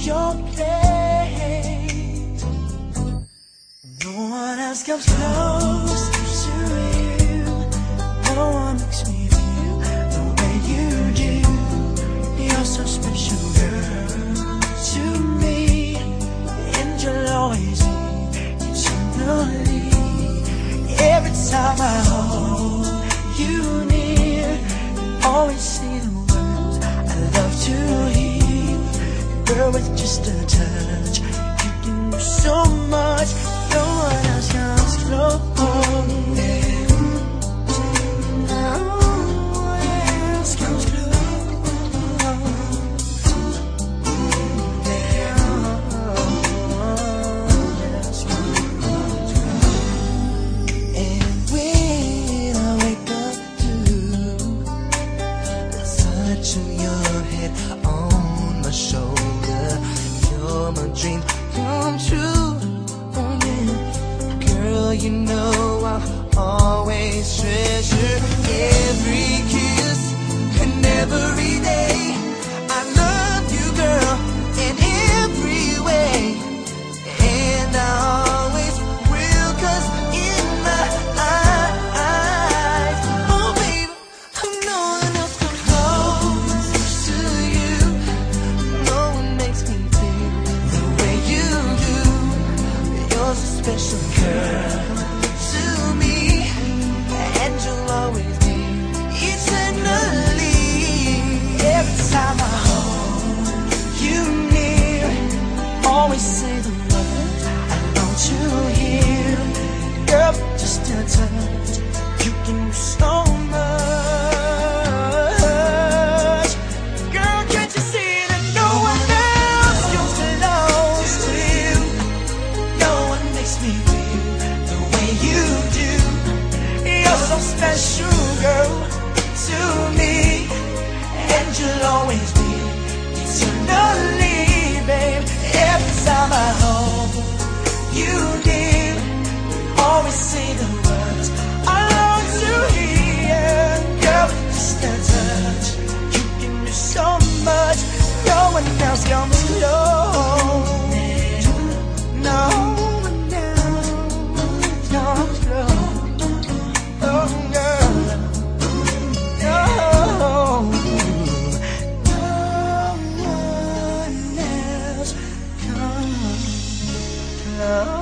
your place. No one else comes close to you. No one makes me feel the way you do. You're so special, girl, to me, and you'll always be eternally. Every time I hold you near, always say the words I love to hear. Girl, with just a touch, you can do so much. No one else comes close. No one else comes And when I wake up to the touch of your head on my shoulder, you're my dream come true. Oh yeah, girl, you know I'll always treasure every kiss and every day. I love you, girl, in every way, and I always will, 'cause in my eyes, oh baby, no one else comes close to you. No one makes me feel the way you do. You're so special, girl, to me, and you'll always be eternally. Every time I hold you near, always say the words I long to hear. Girl, just a touch, you can do so much. Girl, can't you see that no one else comes close to you? No one makes me feel the way you do. You're so special, girl, to me, and you'll always be eternally, babe. Every time I hold you near, always say the words I long to hear. Girl, just a touch, you can do so much. No one else comes close. No one else comes close. Oh, girl, no, no one else comes close.